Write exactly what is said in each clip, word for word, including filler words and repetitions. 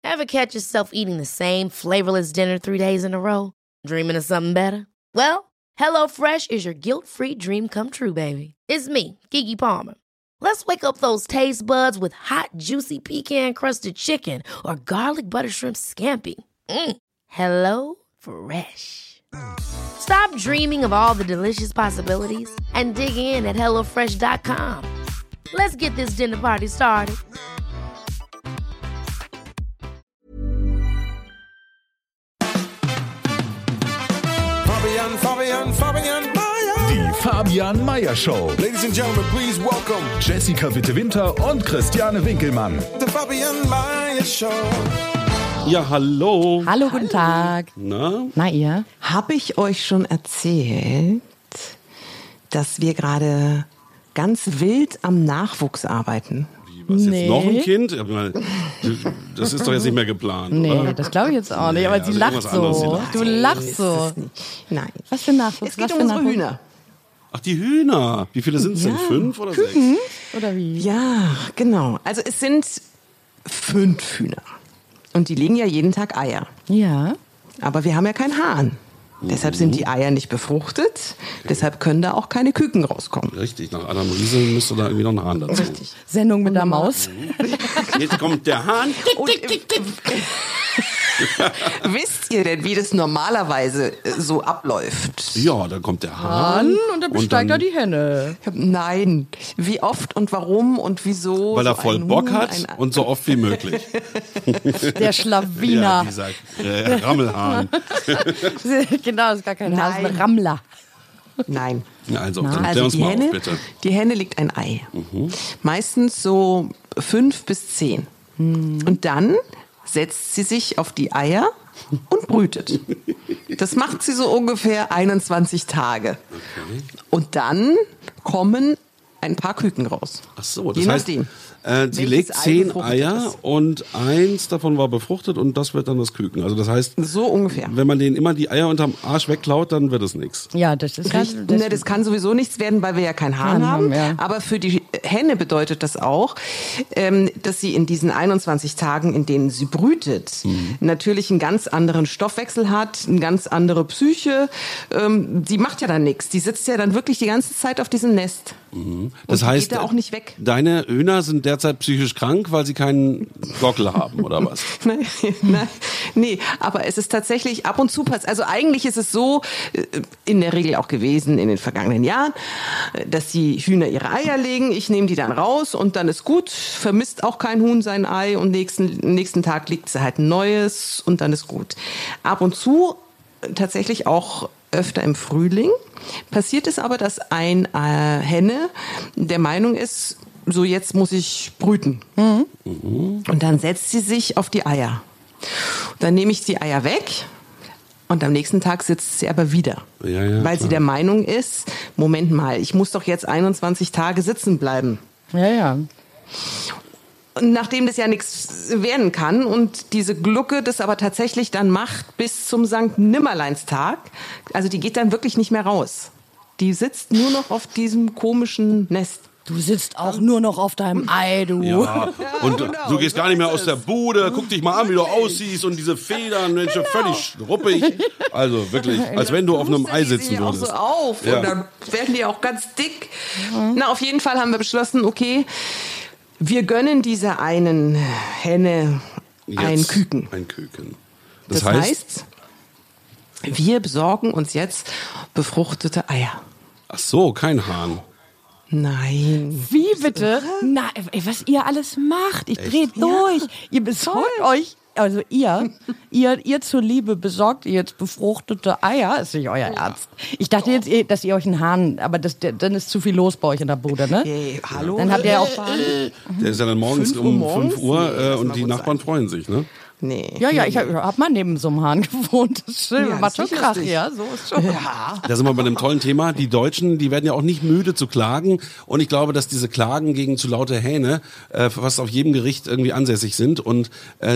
Ever catch yourself eating the same flavorless dinner three days in a row? Dreaming of something better? Well, HelloFresh is your guilt-free dream come true, baby. It's me, Keke Palmer. Let's wake up those taste buds with hot, juicy pecan-crusted chicken or garlic butter shrimp scampi. Mm. Hello Fresh. Stop dreaming of all the delicious possibilities and dig in at hello fresh dot com. Let's get this dinner party started. Fabian, Fabian, Fabian Meyer. Die Fabian Meyer Show. Ladies and gentlemen, please welcome Jessica Witte-Winter und Christiane Winkelmann. the Fabian Meyer Show. Ja, hallo. Hallo, guten Tag. Na? Na, ihr? Habe ich euch schon erzählt, dass wir gerade ganz wild am Nachwuchs arbeiten? Was, jetzt Nee. noch ein Kind? Ich meine, das ist doch jetzt nicht mehr geplant, Nee, oder? das glaube ich jetzt auch nicht. Nee, Aber also sie lacht irgendwas anderes, sie so. lacht. Du lachst Ist so. es nicht. Nein. Was für ein Nachwuchs? Es geht Was um für ein unsere Nachwuchs? Hühner. Ach, die Hühner. Wie viele sind es denn? Fünf oder sechs? Oder wie? Ja, genau. Also es sind fünf Hühner. Und die legen ja jeden Tag Eier. Ja. Aber wir haben ja keinen Hahn. Deshalb sind die Eier nicht befruchtet. Deshalb können da auch keine Küken rauskommen. Richtig, nach Adam Riese müsste da irgendwie noch ein Hahn dazu. Richtig. Sendung mit der Maus. Jetzt kommt der Hahn. Und, äh, wisst ihr denn, wie das normalerweise äh, so abläuft? Ja, dann kommt der Hahn. Und dann besteigt er die Henne. Nein. Wie oft und warum und wieso? Weil er so voll ein Bock Huhn, hat ein- und so oft wie möglich. Der Ja, Schlawiner. dieser äh, Rammelhahn. Genau, das ist gar kein Nein. Hase, ein Rammler. Nein. Also, dann klär Also uns die mal Henne, auf, bitte. die Henne legt ein Ei. Meistens so fünf bis zehn. Und dann setzt sie sich auf die Eier und brütet. Das macht sie so ungefähr einundzwanzig Tage. Und dann kommen ein paar Küken raus. Ach so, das Je heißt, nachdem. äh, sie welches legt Ei zehn befruchtet Eier ist. und eins davon war befruchtet und das wird dann das Küken. Also das heißt, So ungefähr. wenn man denen immer die Eier unterm Arsch wegklaut, dann wird es nichts. Ja, das ist ja. Richtig. Ne, das kann sowieso nichts werden, weil wir ja keinen Hahn Hahn haben. haben, ja. Aber für die Henne bedeutet das auch, ähm, dass sie in diesen einundzwanzig Tagen, in denen sie brütet, Mhm. natürlich einen ganz anderen Stoffwechsel hat, eine ganz andere Psyche. Ähm, die macht ja dann nichts. Die sitzt ja dann wirklich die ganze Zeit auf diesem Nest. Das die heißt, geht da auch nicht weg. deine Hühner sind derzeit psychisch krank, weil sie keinen Gockel haben, oder was? Nein, nein, nee, aber es ist tatsächlich ab und zu passiert. Also eigentlich ist es so, äh, in der Regel auch gewesen in den vergangenen Jahren, äh, dass die Hühner ihre Eier legen, ich nehme die dann raus und dann ist gut, vermisst auch kein Huhn sein Ei und nächsten, nächsten Tag legt sie halt ein neues und dann ist gut. Ab und zu äh, tatsächlich auch öfter im Frühling passiert es aber, dass ein äh, Henne der Meinung ist, so jetzt muss ich brüten. Und dann setzt sie sich auf die Eier. Dann nehme ich die Eier weg und am nächsten Tag sitzt sie aber wieder. Ja, ja, weil klar. sie der Meinung ist, Moment mal, ich muss doch jetzt einundzwanzig Tage sitzen bleiben. Ja, ja. Und nachdem das ja nichts werden kann und diese Glucke das aber tatsächlich dann macht bis zum Sankt Nimmerleinstag, also die geht dann wirklich nicht mehr raus. Die sitzt nur noch auf diesem komischen Nest. Du sitzt auch nur noch auf deinem Ei, du. Ja, und genau, du gehst so gar nicht mehr ist aus der Bude, guck dich mal an, wie du aussiehst und diese Federn, Mensch, Genau. völlig ruppig. Also wirklich, als wenn du auf einem Ei Die sitzen sich auch würdest. so auf Ja. und dann werden die auch ganz dick. Na, auf jeden Fall haben wir beschlossen, okay, wir gönnen dieser einen Henne ein Jetzt Küken. Ein Küken. Das, Das, heißt, heißt, wir besorgen uns jetzt befruchtete Eier. ach so, kein Hahn. Nein. Wie bitte? Na, ey, was ihr alles macht. Ich dreh durch. Ihr besorgt euch, also ihr, ihr, ihr zuliebe besorgt ihr jetzt befruchtete Eier. Ist nicht euer Ernst. Ich dachte jetzt, ihr- dass ihr euch einen Hahn, aber das, der, dann ist zu viel los bei euch in der Bude, ne? Hey, hallo? Dann habt ihr ja auch Der ist ja dann morgens Fünf Uhr um morgens? fünf Uhr Nee, äh, lass und mal die gut Nachbarn sein. freuen sich, ne? Nee. Ja, ja, ich habe hab mal neben so einem Hahn gewohnt. Das ist schön, Ja, macht das schon ist Krach, lustig. ja, so ist schon. Ja. Da sind wir bei einem tollen Thema. Die Deutschen, die werden ja auch nicht müde zu klagen. Und ich glaube, dass diese Klagen gegen zu laute Hähne äh, fast auf jedem Gericht irgendwie ansässig sind. Und äh, die Leute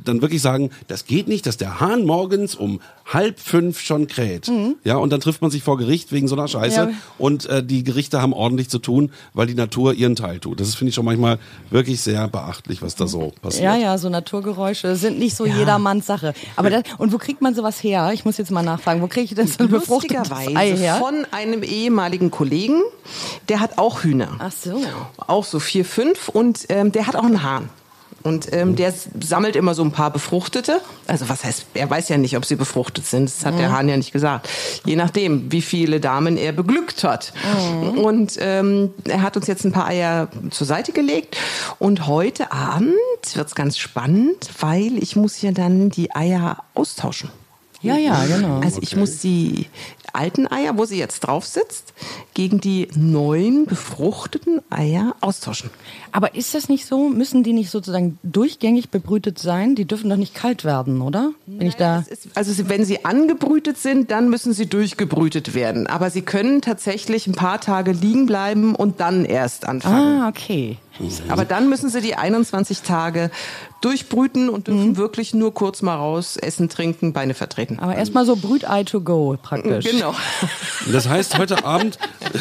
dann wirklich sagen, das geht nicht, dass der Hahn morgens um halb fünf schon kräht. Mhm. Ja, und dann trifft man sich vor Gericht wegen so einer Scheiße Ja. und äh, die Gerichte haben ordentlich zu tun, weil die Natur ihren Teil tut. Das ist, finde ich, schon manchmal wirklich sehr beachtlich, was da so passiert. Ja, ja, so Naturgeräusche sind nicht so jedermanns Sache. Aber das, und wo kriegt man sowas her? Ich muss jetzt mal nachfragen, wo kriege ich denn so ein befruchtetes Lustigerweise Ei her? von einem ehemaligen Kollegen, der hat auch Hühner. Ach so. Auch so vier, fünf und ähm, der hat auch einen Hahn. Und ähm, der s- sammelt immer so ein paar Befruchtete. Also was heißt, er weiß ja nicht, ob sie befruchtet sind. Das hat der Hahn ja nicht gesagt. Je nachdem, wie viele Damen er beglückt hat. Und ähm, er hat uns jetzt ein paar Eier zur Seite gelegt. Und heute Abend wird's ganz spannend, weil ich muss ja dann die Eier austauschen. Ja, ja, genau. Also ich muss die alten Eier, wo sie jetzt drauf sitzt, gegen die neuen befruchteten Eier austauschen. Aber ist das nicht so? Müssen die nicht sozusagen durchgängig bebrütet sein? Die dürfen doch nicht kalt werden, oder? Wenn ich da. Es ist, also sie- wenn sie angebrütet sind, dann müssen sie durchgebrütet werden. Aber sie können tatsächlich ein paar Tage liegen bleiben und dann erst anfangen. Ah, okay. Aber dann müssen sie die einundzwanzig Tage durchbrüten und dürfen wirklich nur kurz mal raus, essen, trinken, Beine vertreten. Aber erstmal so Brütei to go praktisch. Genau. Das heißt, heute Abend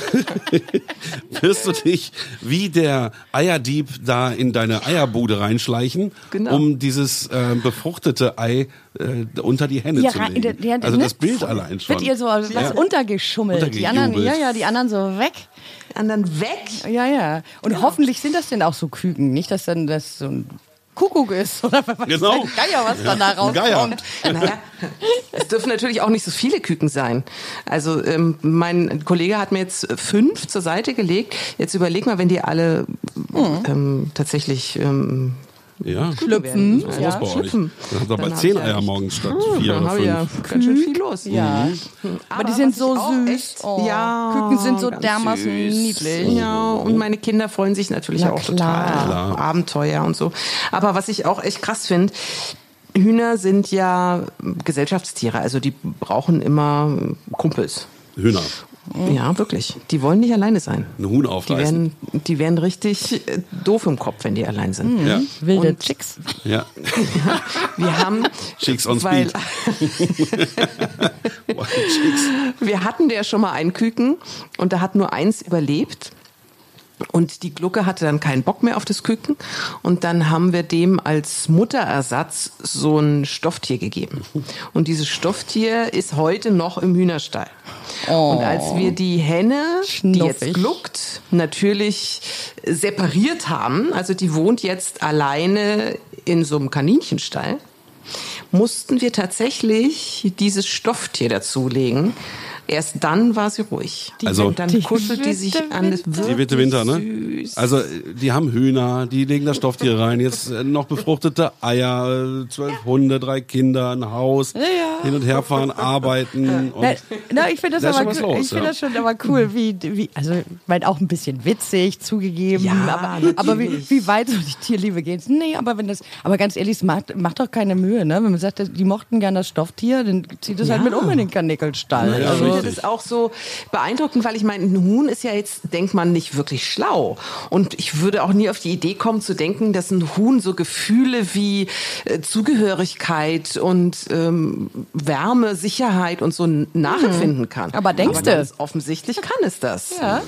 wirst du dich wie der Eierdieb da in deine Eierbude reinschleichen, Genau. um dieses äh, befruchtete Ei äh, unter die Hände Ja, zu rein- legen. der- der- also ne? das Bild allein schon. Wird ihr so was Ja. untergeschummelt? Die anderen, Untergejubelt. ja, ja, die anderen so weg. Die anderen weg. Ja, ja. Und hoffentlich sind das denn auch so Küken, nicht, dass dann das so ein Kuckuck ist oder was Genau. ein Geier, was dann da ein Geier. rauskommt. Naja, es dürfen natürlich auch nicht so viele Küken sein. Also ähm, mein Kollege hat mir jetzt fünf zur Seite gelegt. Jetzt überleg mal, wenn die alle ähm, tatsächlich ähm, Ja. Schlüpfen. Was ist Ja. los bei euch? Schlüpfen. Dann habt ihr Dann bei hab zehn ich ja Eier nicht- morgens statt Hm, vier dann oder habe ich ja fünf. ganz schön viel los. Ja. Aber die sind was so ich auch süß. echt- Oh. Ja, Küken sind so ganz dermaßen süß. niedlich. Ja, und meine Kinder freuen sich natürlich Na auch klar. total. Klar. Abenteuer und so. Aber was ich auch echt krass finde, Hühner sind ja Gesellschaftstiere, also die brauchen immer Kumpels. Hühner. Ja, wirklich. Die wollen nicht alleine sein. Ein Huhn Die aufreißen. werden, die werden richtig äh, doof im Kopf, wenn die allein sind. Ja. Wilde Und- Chicks. Ja. Wir haben, Chicks on weil, Speed. Boah, Chicks. wir hatten ja schon mal einen Küken und da hat nur eins überlebt. Und die Glucke hatte dann keinen Bock mehr auf das Küken. Und dann haben wir dem als Mutterersatz so ein Stofftier gegeben. Und dieses Stofftier ist heute noch im Hühnerstall. Und als wir die Henne, die jetzt Schnuffig. gluckt, natürlich separiert haben, also die wohnt jetzt alleine in so einem Kaninchenstall, mussten wir tatsächlich dieses Stofftier dazulegen. Erst dann war sie ruhig. Also- Und dann kuschelt die sich an. Das Die Witte Winter, ne? Süß. Also, die haben Hühner, die legen das Stofftier rein, jetzt äh, noch befruchtete Eier, äh, zwölf Hunde, drei Kinder, ein Haus, hin und her fahren, arbeiten. Und Na, na, ich finde das, Da ist aber schon was cool. los, ich finde ja. das schon aber cool, wie, wie also ich meine auch ein bisschen witzig zugegeben, Ja, aber, aber wie, natürlich. wie weit so die Tierliebe geht. Nee, aber wenn das, aber ganz ehrlich, es macht, macht doch keine Mühe, ne? Wenn man sagt, die mochten gern das Stofftier, dann zieht es halt mit um in den Kanickelstall. Ja, also, Ich finde das auch so beeindruckend, weil ich meine, ein Huhn ist ja jetzt, denkt man, nicht wirklich schlau. Und ich würde auch nie auf die Idee kommen zu denken, dass ein Huhn so Gefühle wie äh, Zugehörigkeit und ähm, Wärme, Sicherheit und so nachempfinden kann. Aber denkst du? ganz offensichtlich kann es das. ja.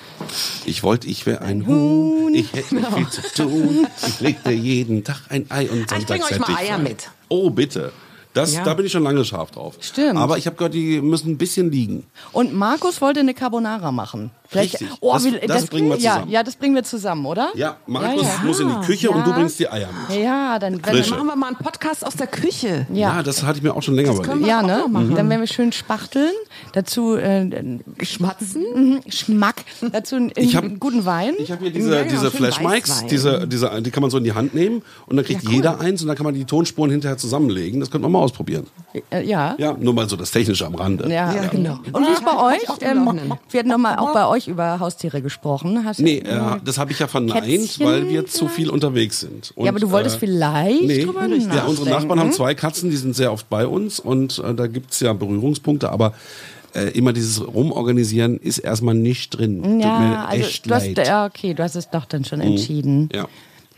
ich wollte, ich wäre ein Huhn, ich hätte nicht viel zu tun. Ich legte jeden Tag ein Ei und Ah, ich sonntags bring euch hätte mal ich Eier frei. mit. Oh, bitte. Das, Ja. Da bin ich schon lange scharf drauf. Stimmt. Aber ich habe gehört, die müssen ein bisschen liegen. Und Markus wollte eine Carbonara machen. Vielleicht, Richtig. Oh, Das- wie- das bringen wir ja, zusammen. Ja, das bringen wir zusammen, oder? Ja, Markus Ja, ja. muss in die Küche und Ja. du bringst die Eier mit. Ja, dann, dann Frische. Machen wir mal einen Podcast aus der Küche. Ja, ja. das hatte ich mir auch schon länger können überlegt. wir Ja, auch ne? noch machen. Dann werden wir schön spachteln. Dazu äh, Schmatzen. mhm, Schmack. Dazu einen, Ich hab- einen guten Wein. Ich habe hier diese, Ja, ja, diese schön Flash-Mics, Weißwein. diese, diese, die kann man so in die Hand nehmen und dann kriegt Ja, cool. jeder eins und dann kann man die Tonspuren hinterher zusammenlegen. Das könnte man mal ausprobieren. Äh, ja. Ja, nur mal so das Technische am Rande. Ja, Ja, genau. Und wie ist bei Halt euch? auf dem Ähm, Laufenden. wir hatten noch mal auch bei euch über Haustiere gesprochen. Hast, Nee, äh, das habe ich ja verneint, Kätzchen weil wir zu vielleicht? viel unterwegs sind. Und, ja, aber du wolltest äh, vielleicht Nee, drüber ja, nachdenken. unsere Nachbarn haben zwei Katzen, die sind sehr oft bei uns und äh, da gibt's ja Berührungspunkte, aber äh, immer dieses Rumorganisieren ist erstmal nicht drin. Tut Ja, mir also echt du hast, leid. ja, okay, du hast es doch dann schon entschieden. Ja.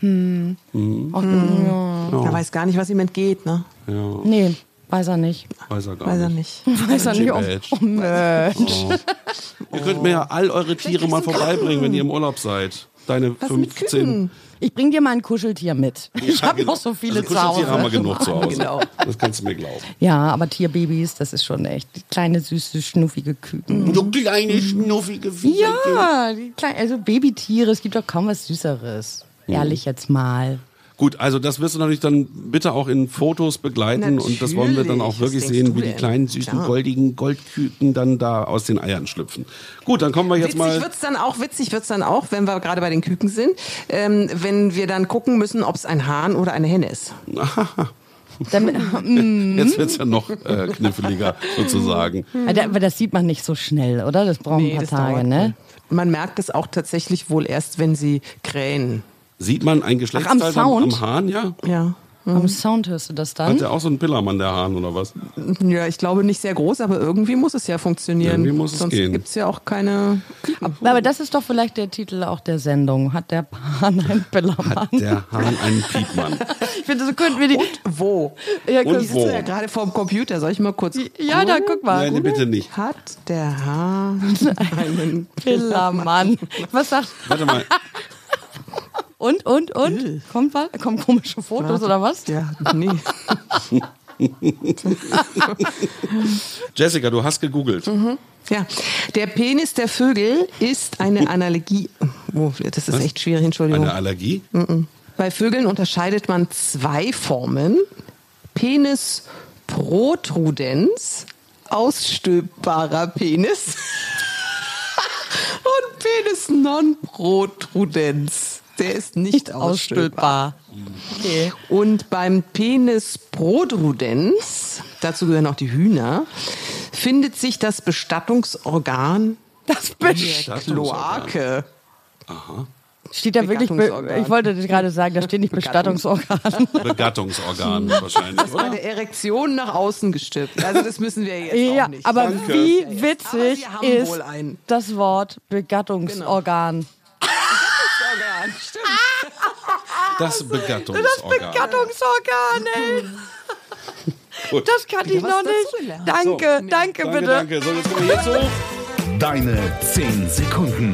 Hm. Mhm. Ach, ja. Er weiß gar nicht, was ihm entgeht, ne? Ja, Nee, weiß er nicht. weiß er gar Weiß er nicht. nicht. Weiß er nicht. Oh, Badge. oh Mensch. Oh. Ihr könnt mir ja all eure Tiere mal vorbeibringen, wenn ihr im Urlaub seid. Deine Was mit fünfzehn. Küken? Ich bring dir mal ein Kuscheltier mit. Ich Ja, habe genau. noch so viele also zu Hause. Kuscheltiere haben wir genug zu Hause. Genau. Das kannst du mir glauben. Ja, aber Tierbabys, das ist schon echt kleine, süße, schnuffige Küken. Du kleine, schnuffige Viecher. Ja, die kleinen, also Babytiere, es gibt doch kaum was Süßeres. Ehrlich jetzt mal. Gut, also das wirst du natürlich dann bitte auch in Fotos begleiten und das wollen wir dann auch Natürlich. wirklich Was sehen, denkst wie du die denn? kleinen, süßen, Klar. goldigen Goldküken dann da aus den Eiern schlüpfen. Gut, dann kommen wir jetzt Witzig mal... wird's dann auch, witzig wird's dann auch, wenn wir gerade bei den Küken sind, ähm, wenn wir dann gucken müssen, ob es ein Hahn oder eine Henne ist. Damit, Jetzt wird's ja noch äh, kniffliger sozusagen. aber das sieht man nicht so schnell, oder? Das braucht ein paar das Tage, dauert ne? wohl. Man merkt es auch tatsächlich wohl erst, wenn sie krähen. Sieht man ein Geschlechtsteil Ach, am dann Sound? am Hahn? Ja. Ja. Am Sound hörst du das dann? Hat der auch so einen Pillermann, der Hahn, oder was? Ja, ich glaube nicht sehr groß, aber irgendwie muss es ja funktionieren. Irgendwie muss es Sonst gehen. gibt's ja auch keine Küken. Aber das ist doch vielleicht der Titel auch der Sendung. Hat der Hahn einen Pillermann? Hat der Hahn einen Piepmann? Ich finde, so könnten wir die... Wo? Ja, Und gut. Ich wo? sitze ja gerade vorm Computer. Soll ich mal kurz... Ja, da guck mal. Nein, bitte nicht. Hat der Hahn einen Pillermann. Was sagt... Warte mal. Und, und, und? Kommt was? Kommen komische Fotos oder was? Ja, nee. Jessica, du hast gegoogelt. Ja, der Penis der Vögel ist eine Analogie. Oh, das ist echt schwierig, Entschuldigung. Eine Allergie? Bei Vögeln unterscheidet man zwei Formen. Penis protrudens, ausstülpbarer Penis. Und Penis non protrudens. Der ist nicht ausstülpbar. Okay. Und beim Penis protrudens, dazu gehören auch die Hühner, findet sich das Bestattungsorgan Das der Bestattungsorgan. Kloake. steht da wirklich... Be Bestattungsorgan. ich wollte gerade sagen, da steht nicht Bestattungsorgan. Begattungsorgan wahrscheinlich, Bei oder? der Erektion nach außen gestülpt. Also das müssen wir jetzt Ja, auch nicht. aber Danke. wie Aber witzig wir haben ist wohl einen. das Wort Begattungsorgan? Organ, stimmt. Das Begattungsorgan. Begattungsorgan, ey. Gut. Das kannte ich was noch dazu nicht. gelernt. Danke, danke, Danke, bitte. danke. So, jetzt kommen wir jetzt hoch. Deine zehn Sekunden.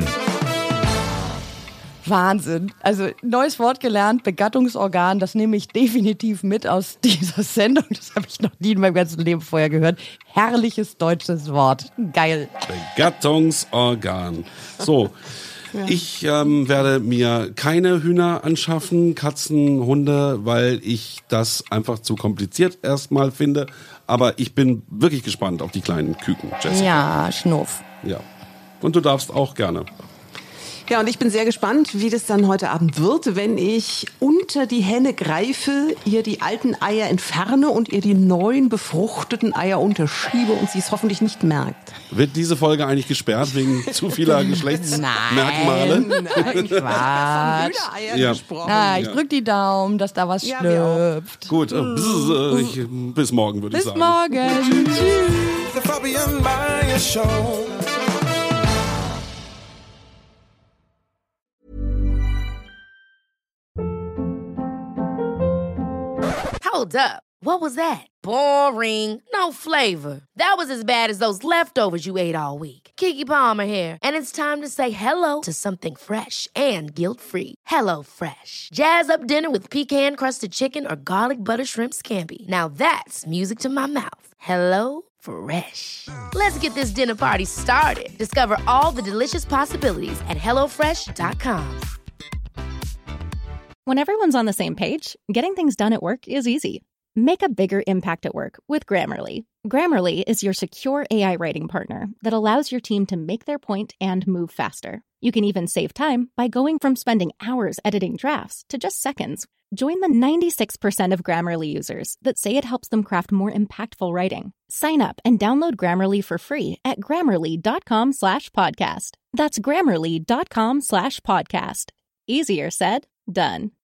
Wahnsinn. Also neues Wort gelernt, Begattungsorgan, das nehme ich definitiv mit aus dieser Sendung. Das habe ich noch nie in meinem ganzen Leben vorher gehört. Herrliches deutsches Wort. Geil. Begattungsorgan. So. Ich ähm, werde mir keine Hühner anschaffen, Katzen, Hunde, weil ich das einfach zu kompliziert erstmal finde. Aber ich bin wirklich gespannt auf die kleinen Küken, Jessica. Ja, Schnuff. Ja. Und du darfst auch gerne. Ja, und ich bin sehr gespannt, wie das dann heute Abend wird, wenn ich unter die Henne greife, ihr die alten Eier entferne und ihr die neuen befruchteten Eier unterschiebe und sie es hoffentlich nicht merkt. Wird diese Folge eigentlich gesperrt wegen zu vieler Geschlechtsmerkmale? Nein, Quatsch. Hühnereiern Ja. gesprochen. Ah, ich Ja. drück die Daumen, dass da was Ja, wir auch. schlüpft. Gut, äh, bzz, äh, ich, bis morgen würde ich Bis sagen. morgen. Tschüss. The Fabian Maya Show. Hold up. What was that? Boring. No flavor. That was as bad as those leftovers you ate all week. Keke Palmer here, and it's time to say hello to something fresh and guilt-free. Hello Fresh. Jazz up dinner with pecan-crusted chicken or garlic butter shrimp scampi. Now that's music to my mouth. Hello Fresh. Let's get this dinner party started. Discover all the delicious possibilities at hello fresh dot com. When everyone's on the same page, getting things done at work is easy. Make a bigger impact at work with Grammarly. Grammarly is your secure A I writing partner that allows your team to make their point and move faster. You can even save time by going from spending hours editing drafts to just seconds. Join the ninety-six percent of Grammarly users that say it helps them craft more impactful writing. Sign up and download Grammarly for free at grammarly.com slash podcast. That's grammarly.com slash podcast. Easier said, done.